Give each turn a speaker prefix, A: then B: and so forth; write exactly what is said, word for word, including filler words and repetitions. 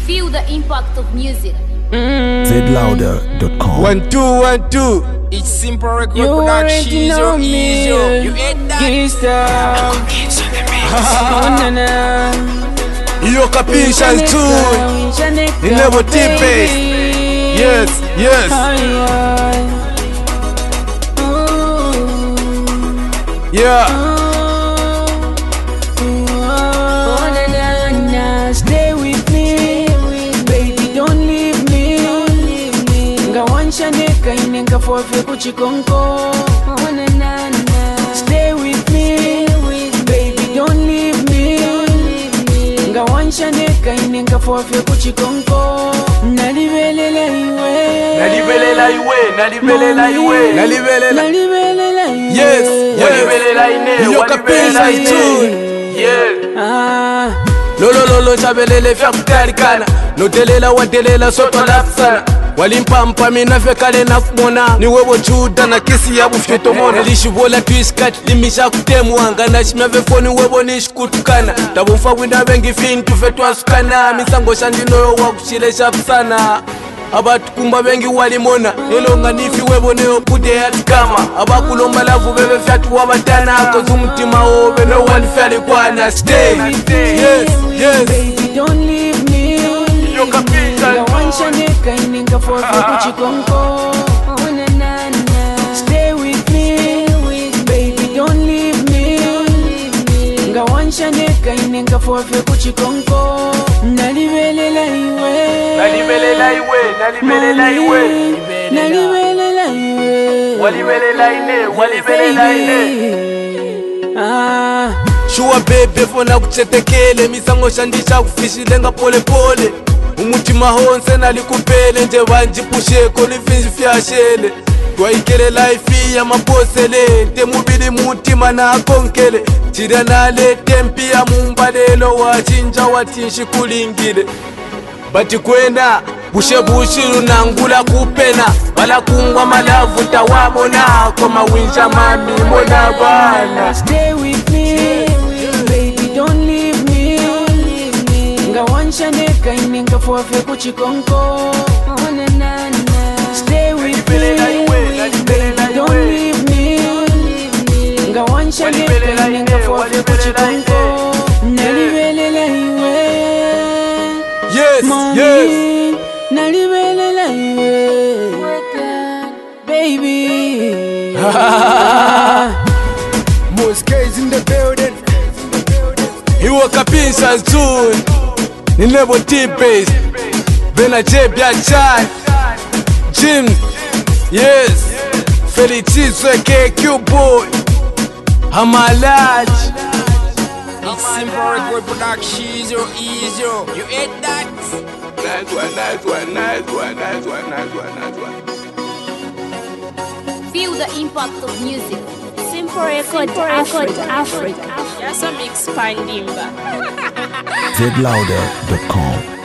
A: Feel the impact of music.
B: Mm. zed louder dot com.
C: One, two, one, two. It's simple record
D: You
C: production.
D: already know me.
C: You ate that.
D: Gangsta. Oh, na, na.
C: Yo capisha too. In level deep bass. Yes, yes. Yeah.
D: Stay with me, baby, don't leave me. Ngawansha neka inenga fofe kuchikonko. Stay with me, baby, don't leave me. Ngawansha neka inenga fofe kuchikonko. Nalibelela iwe,
E: Nalibelela iwe, nalibelela iwe,
C: Nalibelela.
D: nalibelela iwe.
C: Yes, yes.
E: nalibelela ine,
C: Yo
E: walibelela
C: capisha
E: ine.
C: too.
E: Yeah.
D: Ah.
C: Lolo lolo chabelele vya kutarikana. Notelela wadelela soto lapsana. Walimpampa mina fekale na kumona. Ni wewe juda na kisi ya bufyeto mona. Lishivola twiskat limisha kutemuanga. Na shimya vefoni wewe nishikutukana. Tabumfa wina wengi fintu fetwa sukana. Misango shandino yo wakushilesha psana. Abatukumba bengi walimona. Elonga nifi webo neo pute yatikama. Abakulomba lavu bebe fyatu wabatana. Kozu mtima obe no one feli kwana. Stay, yes, yes.
D: Baby, don't leave me.
E: Yo capisha
D: Ngawansha neka inenga fofe kuchikonko. Stay with me, baby, don't leave me. Ngawansha neka inenga fofe kuchikonko. Nalibelela iwe,
E: nalibelela iwe, nalibelela iwe,
D: nalibelela iwe.
E: walibelela ine, walibelela ine.
D: Ah.
C: Shuwa bebe fona kuchetekele. Misango shandisha kufishile nga pole pole. Umutima honse nalikupele. Nje wanjipusheko lifinji fyashele. Twaikele laifi ya mabosele. Temubili mutima na akonkele. Chira nale tempi ya mumbalelo. Wachinja watinshi kulingile. Bati kwena bushe bushiru nangula kupena. Bala kungwa malavu tawabona. Koma winja mami mona bana.
D: Stay with me, baby, don't leave me. Ngawansha neka inenga fofe kuchikonko. Stay with me, baby, don't leave me. Ngawansha neka inenga fofe kuchikonko. Nalibelela iwe,
C: Yes, yes.
D: mommy, nalibelela iwe, baby.
C: Mosque's in the building. He woke up in soon. In level deep bass. Bena J Bia Chai. Jim. Yes. Felicitous K Q boy. I'm a large.
E: It's simple record production. Easy, easy. You ate that.
C: Nice one, nice one, nice one, nice one, nice one, nice one.
A: Feel the impact of music.
F: Simple record, Africa, Africa.
G: Yes, I'm expanding.
B: zed louder dot com.